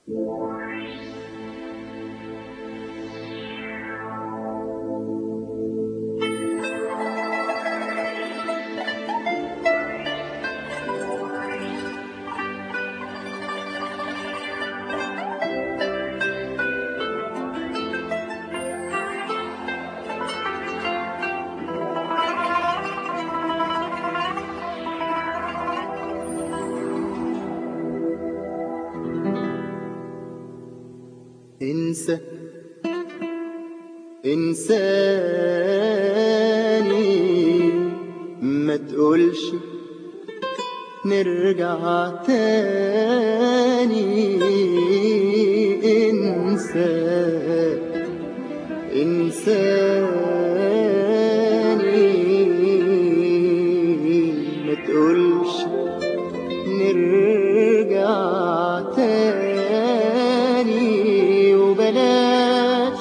انسى انساني، ما تقولش نرجع تاني. انسى انساني، ما تقولش نرجع تاني. وبلاش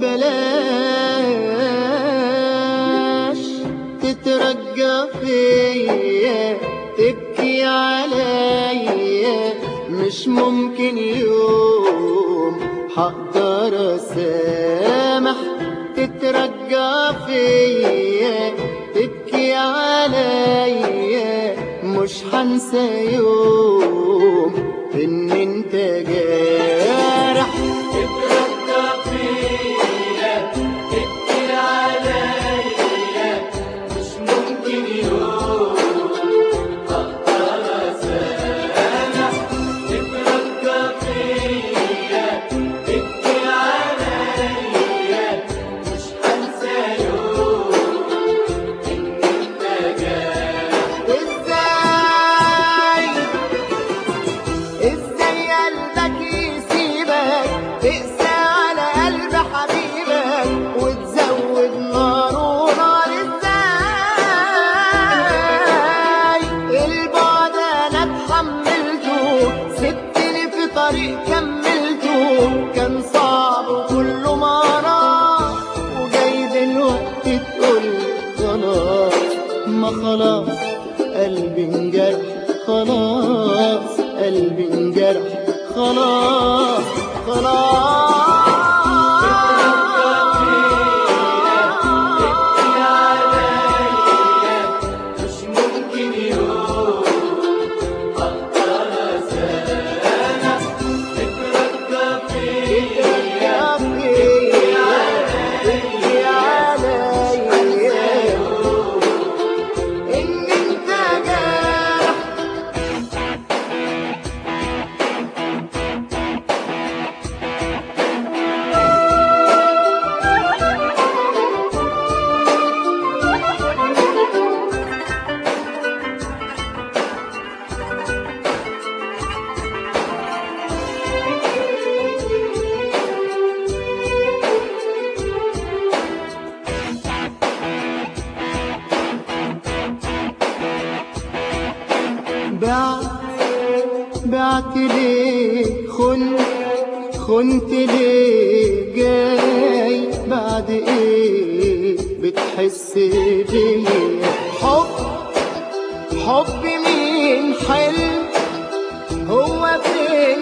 بلاش تترجى فيا، تبكي عليا. مش ممكن يوم حقدر اسامح. تترجى فيا، تبكي عليا. مش هنسى يوم ان انت جارح. تترجى فيا، تبكي عليا. مش ممكن يوم اقدر اسامح. تترجى فيا، تبكي عليا. مش هنسى يوم ان انت جارح. ازاي قلبك يسيبك، تقسى على قلب حبيبك وتزود نار ونار؟ ازاي البعد انا اتحملته، سبتني في طريق كملته. كان صعب وكله مرار، وجاي دلوقتي تقولي خلاص. ما خلاص قلبي انجرح، خلاص قلبي انجرح، خلاص خلاص. مش ممكن يوم اقدر اسامح. تترجى فيا، تبكي عليا ان انت جارح. بعت ليه، خنت ليه؟ جاي بعد ايه بتحس بيا؟ حب مين؟ حلم؟ هو فين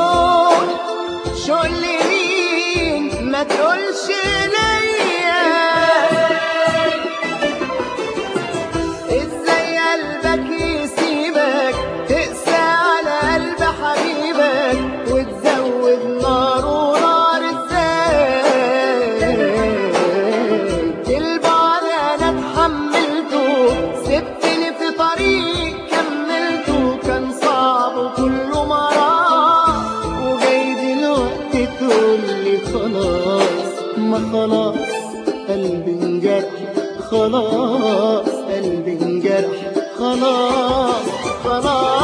شوق لمين؟ ما تقولش ليا. ازاي قلبك يسيبك، تقسى على قلب حبيبك وتزود نار ونار؟ ازاي البعد انا اتحملته، سبتني في طريق كملته. كان صعب وكله مرار، وجاي دلوقتي تقولي خلاص. ما خلاص قلبي انجرح، خلاص قلبي انجرح، خلاص خلاص.